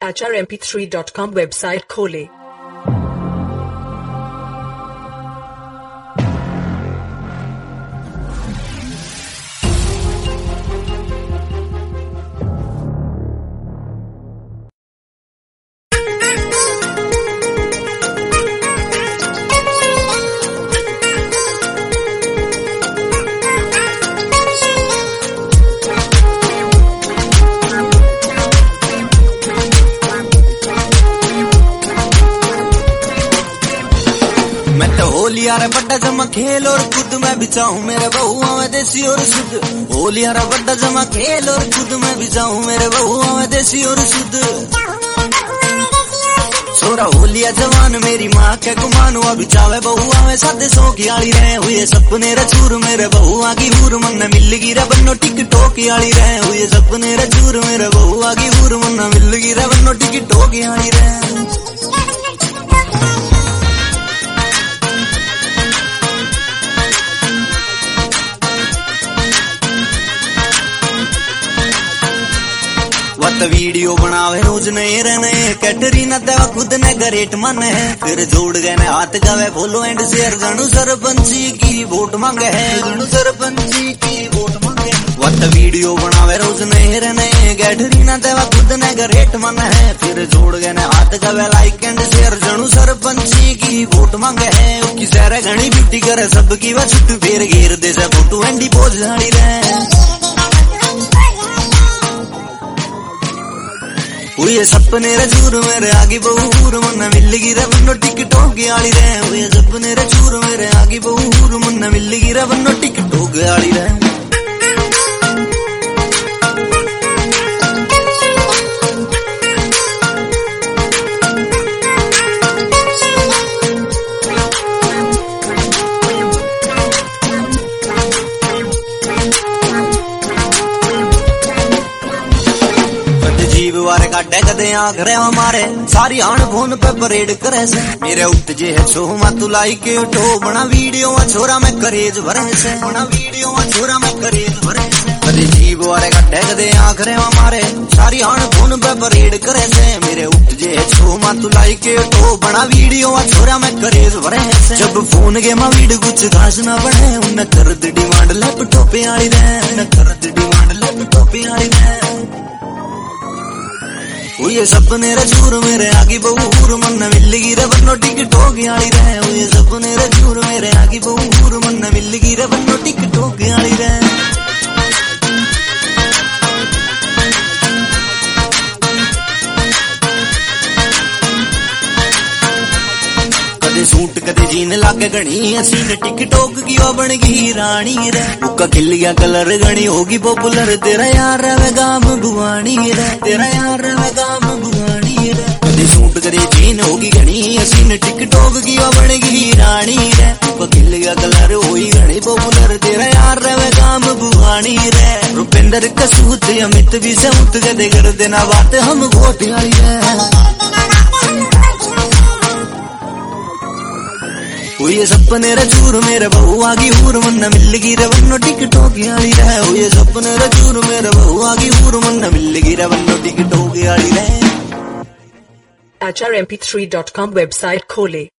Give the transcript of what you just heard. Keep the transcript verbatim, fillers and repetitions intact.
H R M P three dot com website खोलें। होलिया रे बड्डा जमा खेल और खुद मैं बिचाऊं मेरे बहुआ में देसी और शुद्ध। होलिया रे बड्डा जमा खेल और खुद मैं बिचाऊं मेरे बहुआ में देसी और शुद्ध। छोरा होलिया जवान मेरी माँ के गुमान हुआ बिचावे बहुआ में सादे सौ की आली रहे हुए सपने रे चूर मेरे बहुआ की हूर मन मिल गिरा बन्नो टिकटो की आली रहे हुए सपने रे चूर मेरे बहुआ की हूर मन मिल गिरा बन्नो टिकटो की आली रहे। वीडियो बनावे रोज नए रहने कैटरीना देवा खुद ने गरेट मन है फिर जोड़ गए ने हाथ गावे बोलो एंड शेयर जणु सरपंची की वोट मांगे है जणु सरपंची की वोट मांगे। वत वीडियो बनावे रोज नए रहने कैटरीना देवा खुद ने गरेट मन है फिर जोड़ गए ने हाथ गावे लाइक एंड शेयर जणु सरपंची की वोट मांगे है। उसकी सैर घनी ब्यूटी करे सबकी वह छुट्टी फेर घेर दे से फोटो एंडी पोज झाड़ी रहे हुए सपने रे चूर मेरे आगे बहुर मन मिल गिरा बन्नो टिकटो की आली रहे हुए सपने रे चूर मेरे आगे बहुर मन मिल गिरा बन्नो टिकटो की आली रहे। वारे काटे कदे आखरे हमारे सारी आन फोन पे परेड करे से मेरे उठ जे है छो तू लाइक उठो बना वीडियो छोरा में करेज भरे से बना वीडियो छोरा में करेज भरे से कदे जीव वारे काटे कदे आखरे हमारे सारी आन फोन पे परेड करे से मेरे उठ जे है छो तू लाइक उठो बना वीडियो छोरा में करेज भरे से। जब फोन के मा वीडियो कुछ खास ना बने उन कर दी डिमांड लैपटॉप पे आली रहे उन कर दी डिमांड लैपटॉप पे आली रहे हुए सपने रे चूर मेरे आगे बहुर मन मिल गिरा बन्नो टिकटो की आली रहे हुए सपने रे चूर मेरे आगे बहुर मन मिल गिरा बन्नो टिकटो की आली रहे। कदे सूट कदे जीन लागे घनी हसीन टिकटॉक की वो बन गई रानी रे उका खिल गया कलर घनी होगी पॉपुलर तेरा यार रे गाम भुवानी रे तेरा यार रे गाम भुवानी रे। कदे सूट कदे जीन होगी घनी हसीन टिकटॉक की वो बन गई रानी रे उका खिल गया कलर होई घनी पॉपुलर तेरा यार रे गाम भुवानी रे। रुपेंद्र कसूत अमित भी सऊत कदे कर देना बात हम वोट आई रे हुए सपने रे चूर मेरे बहुआ की हूर मन मिल गिरा बन्नो टिकटो की आली रहे हुए सपने रे चूर मेरे बहुआ की हूर मन मिल गिरा बन्नो टिकटो की आली रहे। H R M P three dot com website खोलें।